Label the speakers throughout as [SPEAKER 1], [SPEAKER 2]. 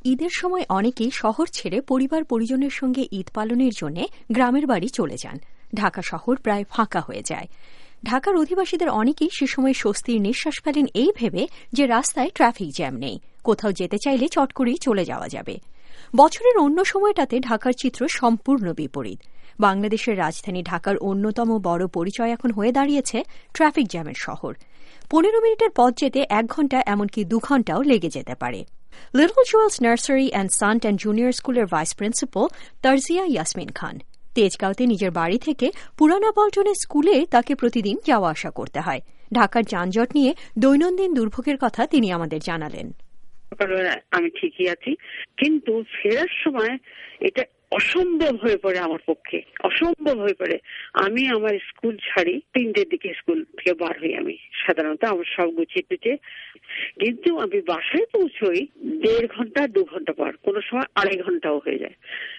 [SPEAKER 1] ঈদের সময় অনেকেই শহর ছেড়ে পরিবার পরিজনের সঙ্গে ঈদ পালনের জন্য গ্রামের বাড়ি চলে যান। ঢাকা শহর প্রায় ফাঁকা হয়ে যায়। ঢাকার অধিবাসীদের অনেকেই সে সময় স্বস্তির নিঃশ্বাস ফেলেন এই ভেবে যে রাস্তায় ট্রাফিক জ্যাম নেই, কোথাও যেতে চাইলে চট করেই চলে যাওয়া যাবে। বছরের অন্য সময়টাতে ঢাকার চিত্র সম্পূর্ণ বিপরীত। বাংলাদেশের রাজধানী ঢাকার অন্যতম বড় পরিচয় এখন হয়ে দাঁড়িয়েছে ট্রাফিক জ্যামের শহর। 15 মিনিটের পথ যেতে 1 ঘণ্টা এমনকি 2 ঘণ্টাও লেগে যেতে পারে। লিটল জুয়েলস নার্সারি অ্যান্ড সান্ট অ্যান্ড জুনিয়র স্কুলের ভাইস প্রিন্সিপাল তারজিয়া ইয়াসমিন খান। তেজগাঁওতে নিজের বাড়ি থেকে পুরানা পল্টনের স্কুলে তাকে প্রতিদিন যাওয়া আসা করতে হয়। ঢাকার যানজট নিয়ে দৈনন্দিন দুর্ভোগের কথা তিনি আমাদের জানালেন।
[SPEAKER 2] আমি ঠিকই আছি, কিন্তু ফেরার সময় এটা অসম্ভব হয়ে পড়ে আমার পক্ষে, অসম্ভব হয়ে পড়ে। আমি আমার স্কুল ছাড়ি 3টের দিকে, স্কুল থেকে বার হই আমি সাধারণত, আমার সব গুছিয়ে টুচিয়ে, কিন্তু আমি বাসায় পৌঁছই 1.5 ঘন্টা 2 ঘন্টা পর, কোনো সময় 2.5 ঘন্টাও হয়ে যায়।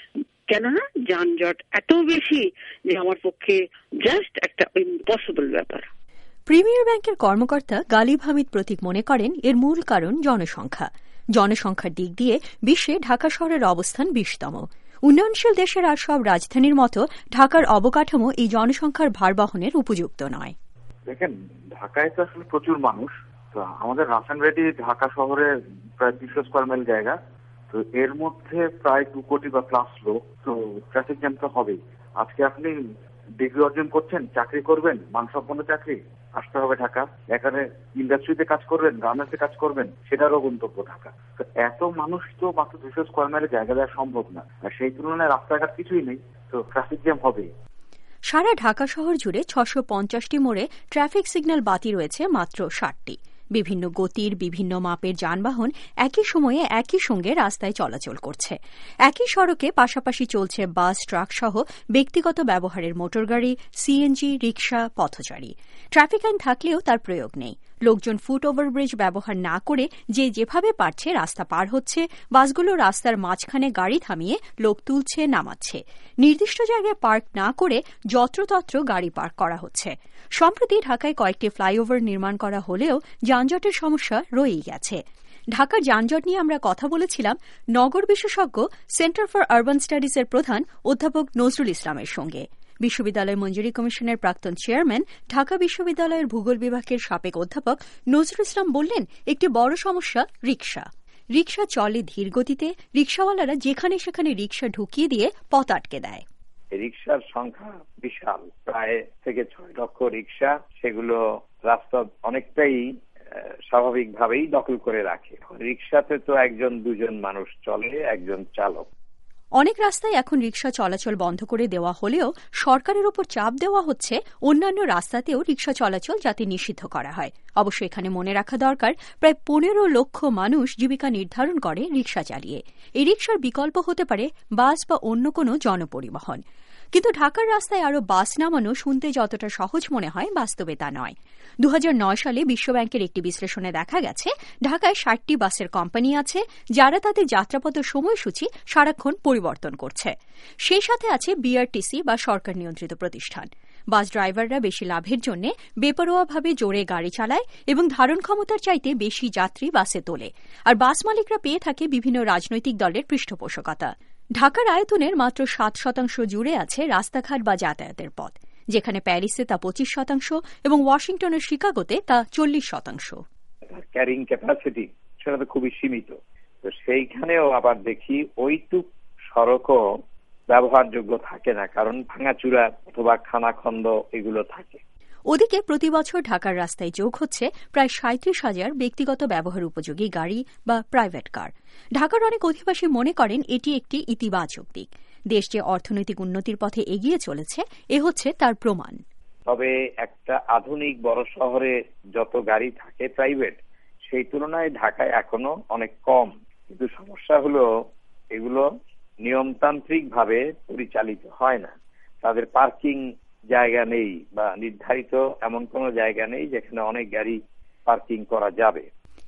[SPEAKER 2] কেননা যানজট এত বেশি যে আমার পক্ষে জাস্ট একটা ইম্পসিবল ব্যাপার।
[SPEAKER 1] প্রিমিয়ার ব্যাংকের কর্মকর্তা গালিব হামিদ প্রতীক মনে করেন এর মূল কারণ জনসংখ্যা। জনসংখ্যার দিক দিয়ে বিশ্বে ঢাকা শহরের অবস্থান 20তম। উন্নয়নশীল দেশের আর সব রাজধানীর মতো ঢাকার অবকাঠামো এই জনসংখ্যার ভার বহনের উপযুক্ত নয়।
[SPEAKER 3] দেখেন, ঢাকায় তো আসলে প্রচুর মানুষ। তো আমাদের রাসান রেডি ঢাকা শহরে প্রায় 200 স্কয়ার মাইল জায়গা, তো এর মধ্যে প্রায় 2 কোটি বা প্লাস লোক, তো ট্রাফিক জ্যাম তো হবেই। আজকে আপনি ডিগ্রি অর্জন করছেন, চাকরি করবেন, মানসম্পন্ন চাকরি, আসতে হবে ঢাকা। এখানে ইন্ডাস্ট্রিতে কাজ করবেন, গার্মেন্টসে কাজ করবেন, সেটারও গন্তব্য ঢাকা। তো এত মানুষ তো মাত্র 200 স্কয়ার মাইলে জায়গা দেওয়া সম্ভব না, আর সেই তুলনায় রাস্তাঘাট কিছুই নেই, তো ট্রাফিক জ্যাম হবেই।
[SPEAKER 1] সারা ঢাকা শহর জুড়ে 650টি মোড়ে ট্রাফিক সিগন্যাল বাতি রয়েছে মাত্র 60টি। বিভিন্ন গতির বিভিন্ন মাপের যানবাহন একই সময়ে একই সঙ্গে রাস্তায় চলাচল করছে। একই সড়কে পাশাপাশি চলছে বাস, ট্রাক সহ ব্যক্তিগত ব্যবহারের মোটরগাড়ি, সিএনজি, রিকশা, পথচারী। ট্রাফিক আইন থাকলেও তার প্রয়োগ নেই। লোকজন ফুট ওভারব্রিজ ব্যবহার না করে যে যেভাবে পারছে রাস্তা পার হচ্ছে। বাসগুলো রাস্তার মাঝখানে গাড়ি থামিয়ে লোক তুলছে, নামাচ্ছে। নির্দিষ্ট জায়গায় পার্ক না করে যত্রতত্র গাড়ি পার্ক করা হচ্ছে। সম্প্রতি ঢাকায় কয়েকটি ফ্লাইওভার নির্মাণ করা হলেও যানজটের সমস্যা রয়েই গেছে। ঢাকার যানজট নিয়ে আমরা কথা বলেছিলাম নগর বিশেষজ্ঞ সেন্টার ফর আরবান স্টাডিজের প্রধান অধ্যাপক নজরুল ইসলামের সঙ্গে। বিশ্ববিদ্যালয় মঞ্জুরি কমিশনের প্রাক্তন চেয়ারম্যান, ঢাকা বিশ্ববিদ্যালয়ের ভূগোল বিভাগের সাবেক অধ্যাপক নজরুল ইসলাম বললেন, একটি বড় সমস্যা রিকশা। রিকশা চলে ধীর গতিতে। রিকশাওয়ালারা যেখানে সেখানে রিকশা ঢুকিয়ে দিয়ে পথ আটকে দেয়।
[SPEAKER 4] রিকশার সংখ্যা বিশাল, প্রায় থেকে 6 লক্ষ রিকশা। সেগুলো রাস্তা অনেকটাই স্বাভাবিকভাবেই দখল করে রাখে। রিকশাতে তো 1-2 মানুষ চলে, একজন চালক।
[SPEAKER 1] অনেক রাস্তায় এখন রিকশা চলাচল বন্ধ করে দেওয়া হলেও সরকারের উপর চাপ দেওয়া হচ্ছে অন্যান্য রাস্তাতেও রিকশা চলাচল যাতে নিষিদ্ধ করা হয়। অবশ্য এখানে মনে রাখা দরকার, প্রায় 15 লক্ষ মানুষ জীবিকা নির্ধারণ করে রিকশা চালিয়ে। এই রিকশার বিকল্প হতে পারে বাস বা অন্য কোনো জনপরিবহন। কিন্তু ঢাকার রাস্তায় আরও বাস নামানো শুনতে যতটা সহজ মনে হয়, বাস্তবে তা নয়। 2009 সালে বিশ্বব্যাংকের একটি বিশ্লেষণে দেখা গেছে ঢাকায় 60টি বাসের কোম্পানি আছে যারা তাদের যাত্রাপথ সময়সূচি সারাক্ষণ পরিবর্তন করছে। সেই সাথে আছে বিআরটিসি বা সরকার নিয়ন্ত্রিত প্রতিষ্ঠান। বাস ড্রাইভাররা বেশি লাভের জন্য বেপরোয়াভাবে জোরে গাড়ি চালায় এবং ধারণ ক্ষমতার চাইতে বেশি যাত্রী বাসে তোলে। আর বাস মালিকরা পেয়ে থাকে বিভিন্ন রাজনৈতিক দলের পৃষ্ঠপোষকতা। ঢাকার আয়তনের মাত্র 7% জুড়ে আছে রাস্তাঘাট বা যাতায়াতের পথ, যেখানে প্যারিসে তা 25% এবং ওয়াশিংটনের শিকাগোতে তা 40%।
[SPEAKER 4] ক্যারিং ক্যাপাসিটি সেটা তো খুবই সীমিত। তো সেইখানেও আবার দেখি ওইটুক সড়কও ব্যবহারযোগ্য থাকে না, কারণ ভাঙাচুরা অথবা খানাখন্দ এগুলো থাকে।
[SPEAKER 1] ওদিকে প্রতি বছর ঢাকার রাস্তায় যোগ হচ্ছে প্রায় 37,000 ব্যক্তিগত ব্যবহার উপযোগী গাড়ি বা প্রাইভেট কার। ঢাকার অনেক অধিবাসী মনে করেন এটি একটি ইতিবাচক দিক। দেশ যে অর্থনৈতিক উন্নতির পথে এগিয়ে চলেছে, এ হচ্ছে তার প্রমাণ।
[SPEAKER 4] তবে একটা আধুনিক বড় শহরে যত গাড়ি থাকে প্রাইভেট, সেই তুলনায় ঢাকায় এখনো অনেক কম। কিন্তু সমস্যা হলো এগুলো নিয়মতান্ত্রিক ভাবে পরিচালিত হয় না। তাদের পার্কিং জায়গা নেই বা নির্ধারিত এমন কোনো জায়গা নেই যেখানে অনেক গাড়ি পার্কিং করা যাবে।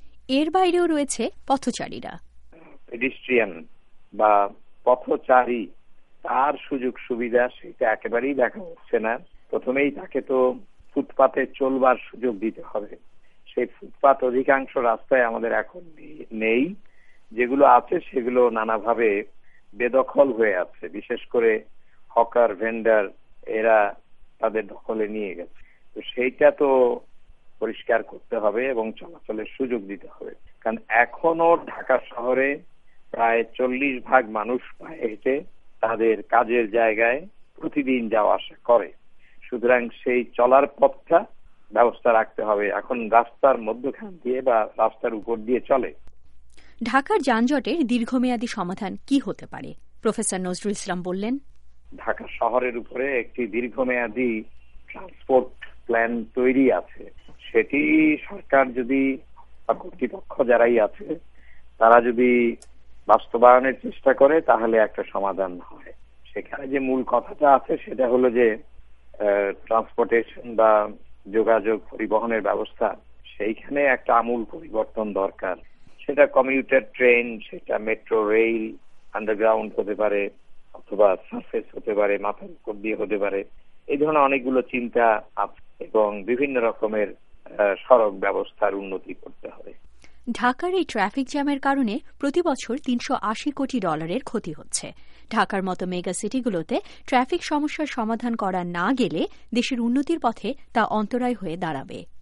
[SPEAKER 1] এর বাইরেও রয়েছে পথচারীরা।
[SPEAKER 4] পেডিস্ট্রিয়ান বা পথচারী, তার সুযোগ সুবিধা সেটা একেবারেই দেখা হচ্ছে না। প্রথমেই তাকে তো ফুটপাতে চলবার সুযোগ দিতে হবে। সেই ফুটপাত অধিকাংশ রাস্তায় আমাদের এখন নেই। যেগুলো আছে সেগুলো নানাভাবে বেদখল হয়ে আছে, বিশেষ করে হকার ভেন্ডার এরা তাদের দখলে নিয়ে গেছে। তো সেইটা তো পরিষ্কার করতে হবে এবং চলাচলের সুযোগ দিতে হবে, কারণ এখনো ঢাকা শহরে প্রায় 40% মানুষ পায়ে হেঁটে তাদের কাজের জায়গায় প্রতিদিন যাওয়া আসা করে। সুতরাং সেই চলার পথটা ব্যবস্থা রাখতে হবে। এখন রাস্তার মধ্যখান দিয়ে বা রাস্তার উপর দিয়ে চলে।
[SPEAKER 1] ঢাকার যানজটের দীর্ঘমেয়াদী সমাধান কি হতে পারে? প্রফেসর নজরুল ইসলাম বললেন,
[SPEAKER 4] ঢাকা শহরের উপরে একটি দীর্ঘমেয়াদী ট্রান্সপোর্ট প্ল্যান তৈরি আছে। সেটি সরকার যদি বা কর্তৃপক্ষ যারাই আছে তারা যদি বাস্তবায়নের চেষ্টা করে তাহলে একটা সমাধান হয়। সেখানে যে মূল কথাটা আছে সেটা হলো যে ট্রান্সপোর্টেশন বা যোগাযোগ পরিবহনের ব্যবস্থা, সেইখানে একটা আমূল পরিবর্তন দরকার। সেটা কমিউটার ট্রেন, সেটা মেট্রো রেল, আন্ডারগ্রাউন্ড হতে পারে অথবা সারফেস হতে পারে, মাথার উপর দিয়ে হতে পারে। এই ধরনের অনেকগুলো চিন্তা আছে এবং বিভিন্ন রকমের সড়ক ব্যবস্থার উন্নতি করতে হবে।
[SPEAKER 1] ঢাকার এই ট্রাফিক জ্যামের কারণে প্রতি বছর $380 কোটি ক্ষতি হচ্ছে। ঢাকার মতো মেগা সিটিগুলোতে ট্রাফিক সমস্যার সমাধান করা না গেলে দেশের উন্নতির পথে তা অন্তরায় হয়ে দাঁড়াবে।